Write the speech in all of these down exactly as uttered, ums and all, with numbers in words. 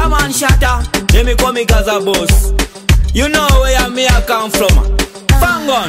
Yeah man, shatter. Let me call me Gaza boss. You know where me I come from. Fangon.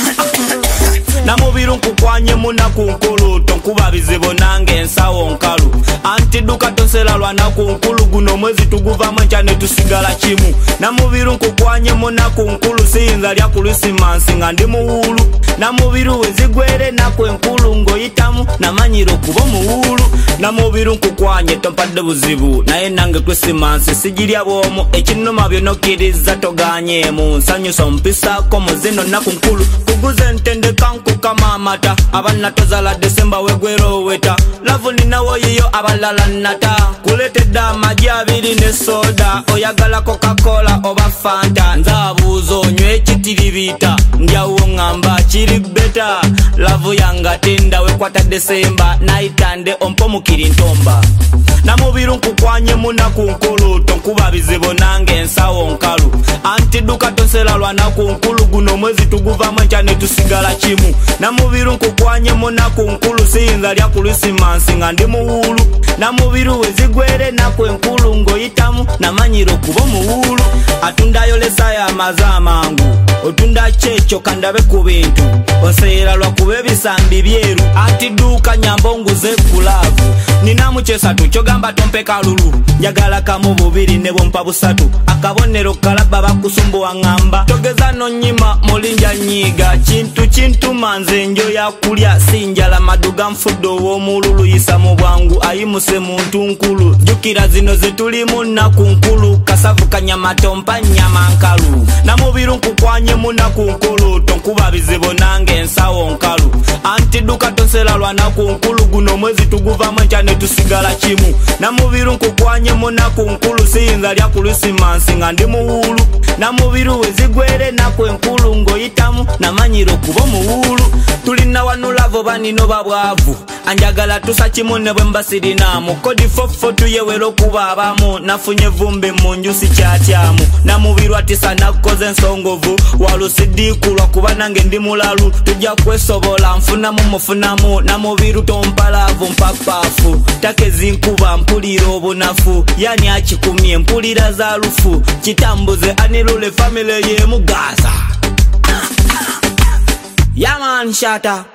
Namubiru nkukwanye muna kunkulu tonkuba bizibu nange ensawo nkalu anti duka tonsela lwana kunkulu guno mwezi tuguva mwenchane tusigala chimu namubiru nkukwanye muna kunkulu siyinza lya Christmas nga ndi muwulu namubiru wezigwere nakwe nkulu ngoyitamu namanyiro kubo muwulu namubiru nkukwanye tompadde buzibu naye nange Christmas sijirya bwomo ekinoma byonokiriza toganyemu nsanyusa mpisako muzino nakunkulu kuguze ntende kanku kama amata abana tozala December wegwero weta lavu ninawo yiyo abalala nata kuletedde amagi abiri ne soda oyagala Coca-Cola oba Fanta nzabuuza onywe ekitiribita ndyawo ngamba kiri beta lavu yanga tenda wekwata December naitande ompomukiri ntomba namubiru nkukwanye muna kunkulu tonkuba bizibu nange ensawo nkalu anti duka tonsela lwana kunkulu guno mwezi tuguva mwenchane tusigala chimu namubiru nkukwanye muna kunkulu siyinza lya Christmas nga ndi muwulu namubiru wezigwere nakwe nkulu ngoyitamu namanyiro kubo muwulu atundayo lesa ya mazamangu otunda checho kandabe ku bintu osera lwa kuba ebisambi byeru ati duka nyambonguze kulavu ninamuchesa tuchogamba tompe kalulu njagala kamu bubiri ne bompa busatu akabonero kalaba bakusumbuwa ngamba togeza nonyima molinja nyiga kintu kintu manze njo ya kulya sinjala maduga mfuddo w'omululu yisa mu bwangu ayimuse muntu nkulu jukira zino zetulimu na kunkulu kasavu kanyama tompa nyama nkalu namubiru nkukwanye muna kunkulu tonkuba bizibu nange ensawo nkalu anti duka tonsela lwana kunkulu guno mwezi tuguva mwenchane tusigala chimu namubiru nkukwanye muna kunkulu siyinza lya Christmas nga ndi muwulu namubiru wezigwere nakwe nkulu ngoyitamu namanyiro kubo muwulu tulina wanulavo banino babwavu anjagala tusa chimu ne bwe mbasirinamu kodi fofo tuyewero kuba abamu nafunye vumbi munju sikyatyamu namubiru atisa nakoze ensongovu walusidikulwa kuba nange ndi mulalu tujja kwesobola nfunamu mufunamu namubiru tompalavu mpapafu takezi nkuba mpulira obunafu yani akikumye mpulira za lufu kitambuze anirule family ye mugaza. Yeah man, shatter.